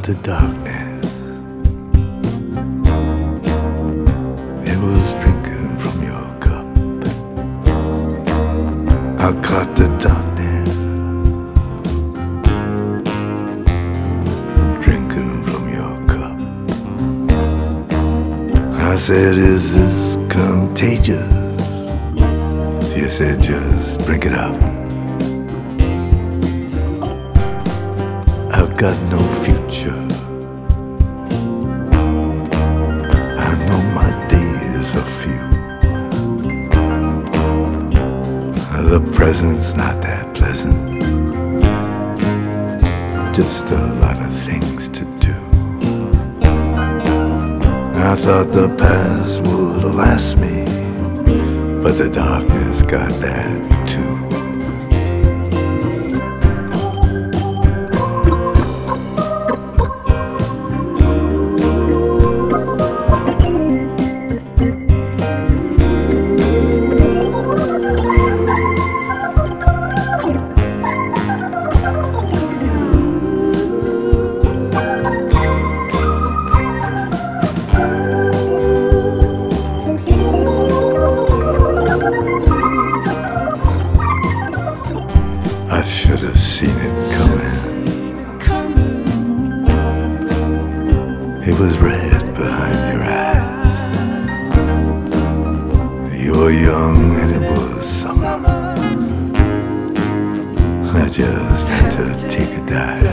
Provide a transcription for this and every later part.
the darkness. It was drinking from your cup. I caught the darkness, drinking from your cup. I said, is this contagious? You said, just drink it up. I've got no future. I know my days are few. The present's not that pleasant. Just a lot of things to do. I thought the past would last me, but the darkness got that too. I should have seen it coming. It was red behind your eyes. You were young and it was summer. I just had to take a dive.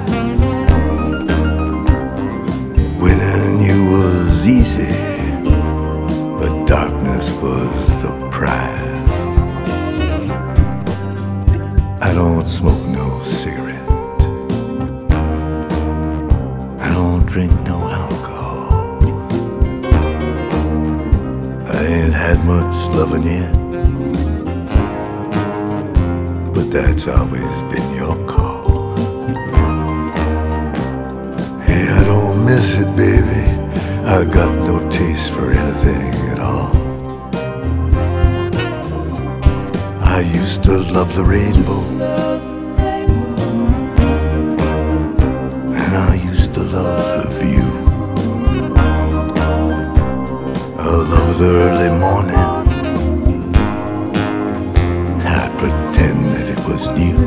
Winning you was easy, but darkness was the prize. I don't smoke no cigarette. I don't drink no alcohol. I ain't had much loving yet, but that's always been your call. Hey, I don't miss it, baby. I got no taste for anything at all. I used to love the rainbow, and I used to love the view. I love the early morning. I'd pretend that it was new,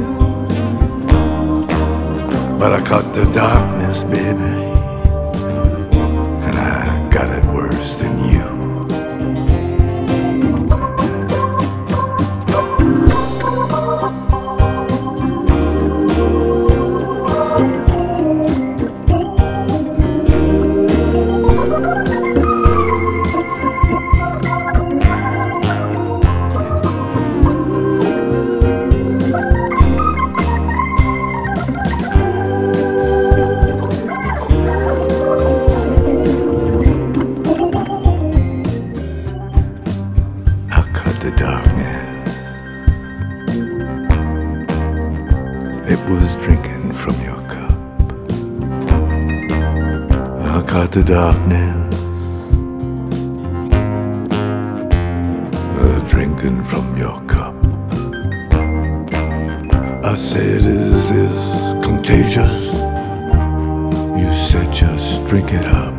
but I caught the darkness, baby, and I got it worse than you. The darkness, it was drinking from your cup. I caught the darkness, drinking from your cup. I said, is this contagious? You said, just drink it up.